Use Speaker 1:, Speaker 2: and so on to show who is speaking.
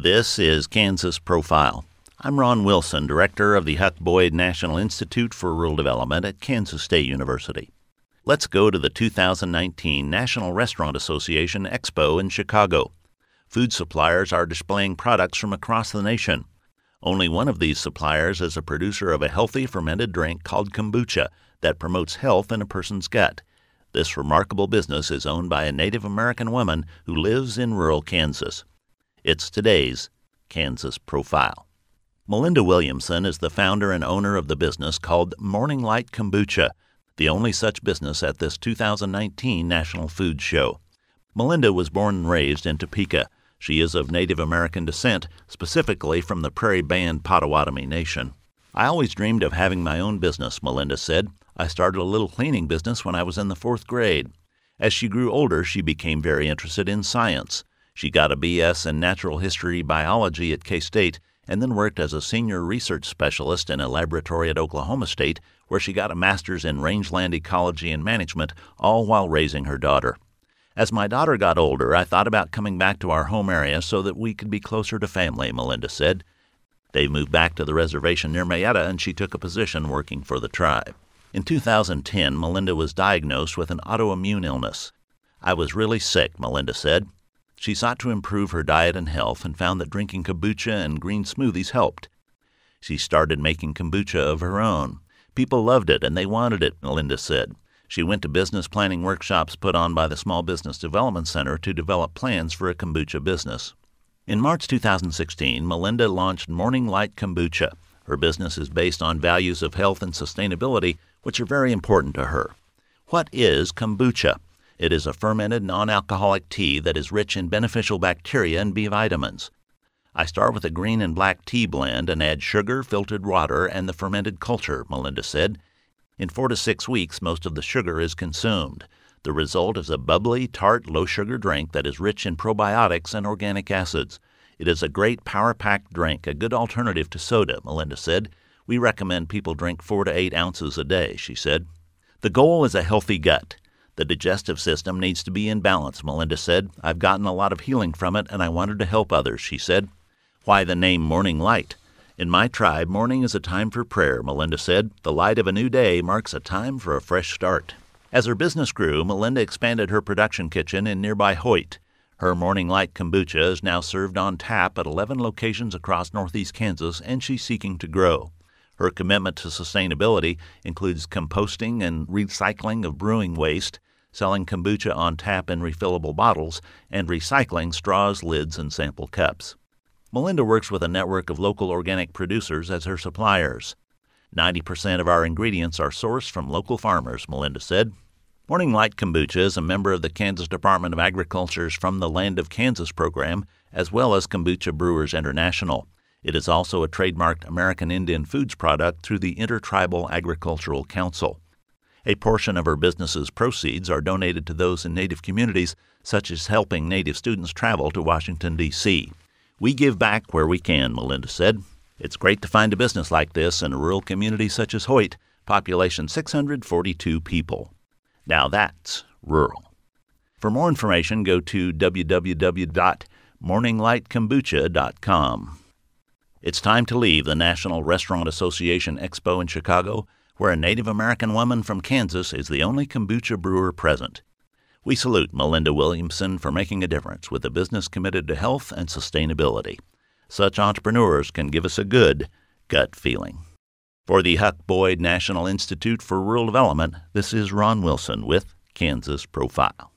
Speaker 1: This is Kansas Profile. I'm Ron Wilson, Director of the Huck Boyd National Institute for Rural Development at Kansas State University. Let's go to the 2019 National Restaurant Association Expo in Chicago. Food suppliers are displaying products from across the nation. Only one of these suppliers is a producer of a healthy fermented drink called kombucha that promotes health in a person's gut. This remarkable business is owned by a Native American woman who lives in rural Kansas. It's today's Kansas Profile. Melinda Williamson is the founder and owner of the business called Morning Light Kombucha, the only such business at this 2019 National Food Show. Melinda was born and raised in Topeka. She is of Native American descent, specifically from the Prairie Band Potawatomi Nation. I always dreamed of having my own business, Melinda said. I started a little cleaning business when I was in the 4th grade. As she grew older, she became very interested in science. She got a B.S. in Natural History Biology at K-State and then worked as a senior research specialist in a laboratory at Oklahoma State, where she got a master's in rangeland ecology and management, all while raising her daughter. As my daughter got older, I thought about coming back to our home area so that we could be closer to family, Melinda said. They moved back to the reservation near Mayetta, and she took a position working for the tribe. In 2010, Melinda was diagnosed with an autoimmune illness. I was really sick, Melinda said. She sought to improve her diet and health and found that drinking kombucha and green smoothies helped. She started making kombucha of her own. People loved it and they wanted it, Melinda said. She went to business planning workshops put on by the Small Business Development Center to develop plans for a kombucha business. In March 2016, Melinda launched Morning Light Kombucha. Her business is based on values of health and sustainability, which are very important to her. What is kombucha? It is a fermented non-alcoholic tea that is rich in beneficial bacteria and B vitamins. I start with a green and black tea blend and add sugar, filtered water, and the fermented culture, Melinda said. In 4 to 6 weeks, most of the sugar is consumed. The result is a bubbly, tart, low-sugar drink that is rich in probiotics and organic acids. It is a great power-packed drink, a good alternative to soda, Melinda said. We recommend people drink 4 to 8 ounces a day, she said. The goal is a healthy gut. The digestive system needs to be in balance, Melinda said. I've gotten a lot of healing from it, and I wanted to help others, she said. Why the name Morning Light? In my tribe, morning is a time for prayer, Melinda said. The light of a new day marks a time for a fresh start. As her business grew, Melinda expanded her production kitchen in nearby Hoyt. Her Morning Light Kombucha is now served on tap at 11 locations across northeast Kansas, and she's seeking to grow. Her commitment to sustainability includes composting and recycling of brewing waste, selling kombucha on tap in refillable bottles, and recycling straws, lids, and sample cups. Melinda works with a network of local organic producers as her suppliers. 90% of our ingredients are sourced from local farmers, Melinda said. Morning Light Kombucha is a member of the Kansas Department of Agriculture's From the Land of Kansas program, as well as Kombucha Brewers International. It is also a trademarked American Indian Foods product through the Intertribal Agricultural Council. A portion of her business's proceeds are donated to those in Native communities, such as helping Native students travel to Washington, D.C. We give back where we can, Melinda said. It's great to find a business like this in a rural community such as Hoyt, population 642 people. Now that's rural. For more information, go to www.morninglightkombucha.com. It's time to leave the National Restaurant Association Expo in Chicago, where a Native American woman from Kansas is the only kombucha brewer present. We salute Melinda Williamson for making a difference with a business committed to health and sustainability. Such entrepreneurs can give us a good gut feeling. For the Huck Boyd National Institute for Rural Development, this is Ron Wilson with Kansas Profile.